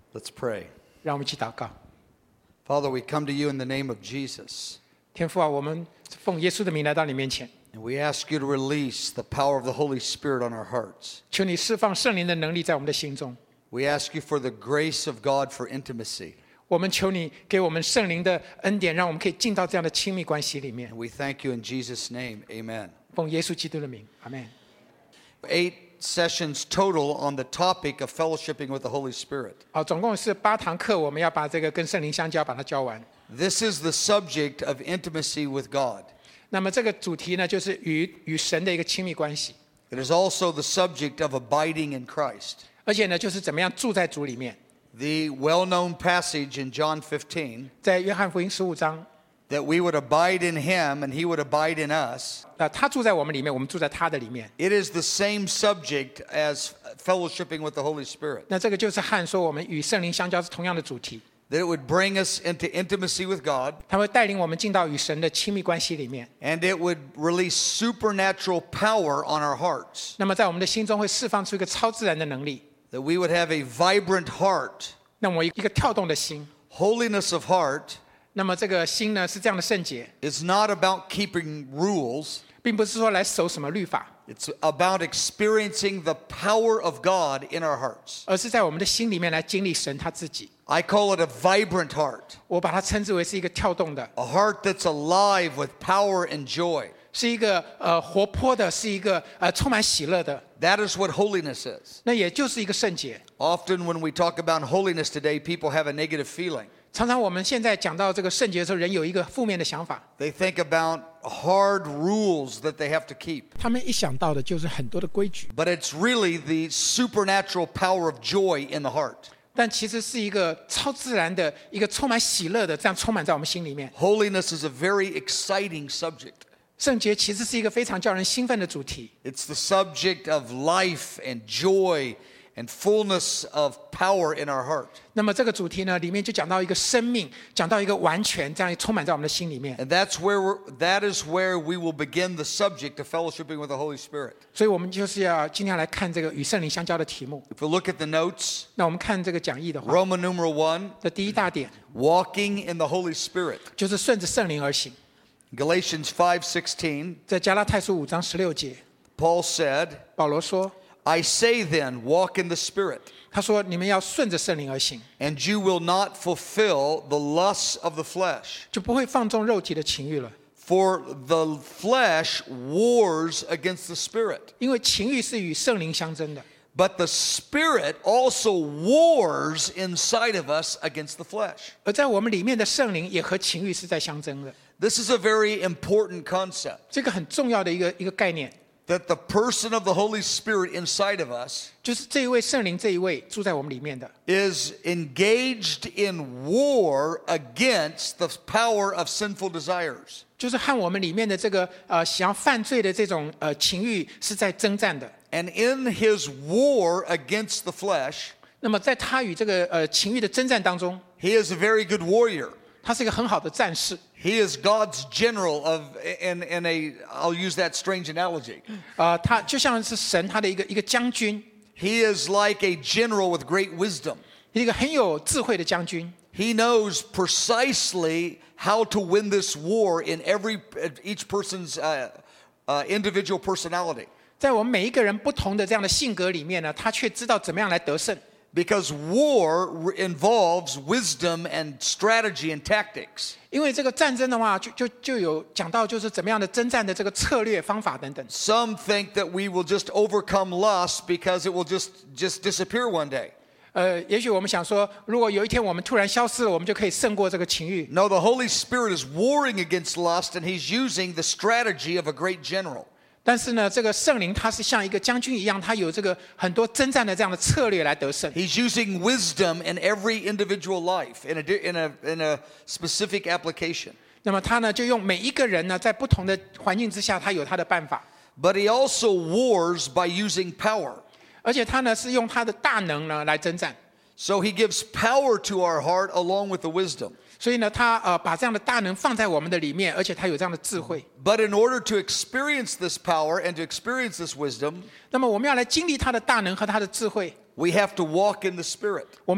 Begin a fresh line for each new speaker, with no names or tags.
Let's pray.
让我们一起祷告。
Father, we come to you in the name of Jesus,
天父啊，我们奉耶稣的名来到你面前，
and we ask you to release the power of the Holy Spirit on our hearts.
求你释放圣灵的能力在我们的心中。
We ask you for the grace of God for intimacy,
我们求你给我们圣灵的恩典，让我们可以进到这样的亲密关系里面
and。we thank you in Jesus' name. Amen.
奉耶稣基督的名，阿们。
8 sessions total on the topic of fellowshipping with the Holy Spirit.
好，总共是8堂课，我们要把这个跟圣灵相交，把它教完。
This is the subject of intimacy with God.
那么这个主题呢，就是与神的一个亲密关系，
It is also the subject of abiding in Christ.
而且呢，就是怎么样住在主里面。
The well-known passage in John 15,
在约翰福音15章，
that we would abide in him and he would abide in us.
他住在我们里面，我们住在他的里面。
It is the same subject as fellowshipping with the Holy Spirit.
那这个就是和说我们与圣灵相交是同样的主题，
That it would bring us into intimacy with God,
它会带领我们进到与神的亲密关系里面。
and it would release supernatural power on our hearts.
那么在我们的心中会释放出一个超自然的能力，
That we would have a vibrant heart,
那么一个跳动的心。
holiness of heart.
那么这个心呢是这样的圣洁，
It's not about keeping rules.
并不是说来守什么律法，
It's about experiencing the power of God in our hearts.
而是在我们的心里面来经历神他自己。
I call it a vibrant heart,
我把它称之为是一个跳动的，
a heart that's alive with power and joy.
是一个活泼的，是一个充满喜乐的。
That is what holiness is.
那也就是一个圣洁。
Often when we talk about holiness today, people have a negative feeling.
常常我们现在讲到这个圣洁的时候，人有一个负面的想法，
They think about hard rules that they have to keep.
他们一想到的就是很多的规矩，
But it's really the supernatural power of joy in the heart.
但其实是一个超自然的一个充满喜乐的，这样充满在我们心里面。
Holiness is a very exciting subject.
圣洁其实是一个非常叫人兴奋的主题，
It's the subject of life and joy and fullness of power in our heart.
那么这个主题呢，里面就讲到一个生命，讲到一个完全，这样充满在我们的心里面。
And that is where we will begin the subject of fellowshipping with the Holy Spirit.
所以我们就是要今天来看这个与圣灵相交的题目。
If we look at the notes,
那我们看这个讲义的话，
Roman numeral 1,
的第一大点
walking in the Holy Spirit.
就是顺着圣灵而行。
Galatians 5:16,
在加拉太书5章16节，
Paul said,
保罗说，
I say then, walk in the Spirit,
他说你们要顺着圣灵而行，
and you will not fulfill the lusts of the flesh.
就不会放纵肉体的情欲了。
For the flesh wars against the Spirit,
因为情欲是与圣灵相争的，
but the Spirit also wars inside of us against the flesh.
而在我们里面的圣灵也和情欲是在相争的。
This is a very important concept,
这个很重要的一个概念，
that the person of the Holy Spirit inside of us
就是这一位圣灵这一位住在我们里面的，
is engaged in war against the power of sinful desires.
就是和我们里面的这个想要犯罪的这种情欲是在征战的。
And in his war against the flesh,
那么在他与这个情欲的征战当中，
he is a very good warrior.
他是一个很好的战士。
He is God's general in a, I'll use that strange analogy.
他就像是神他的一个将军，
He is like a general with great wisdom.
一个很有智慧的将军。
He knows precisely how to win this war in each person's individual personality.
在我们每一个人不同的这样的性格里面呢，他却知道怎么样来得胜。
Because war involves wisdom and strategy and tactics.
因为这个战争的话，就有讲到就是怎么样的征战的这个策略、方法等等。
Some think that we will just overcome lust because it will just disappear one day.
也许我们想说，如果有一天我们突然消失了，我们就可以胜过这个情欲。
No, the Holy Spirit is warring against lust, and he's using the strategy of a great general.
但是呢，这个圣灵他是像一个将军一样，他有这个很多征战的这样的策略来得胜。
He's using wisdom in every individual life in a specific application.
那么他呢，就用每一个人呢，在不同的环境之下，他有他的办法。
But he also wars by using power.
而且他呢，是用他的大能呢来征战。
So he gives power to our heart along with the wisdom.
所以呢，他把这样的大能放在我们的里面，而且他有这样的智慧。
But in order to experience this power and to experience this wisdom,
那么我们要来经历他的大能和他的智慧，
we have to walk in the Spirit.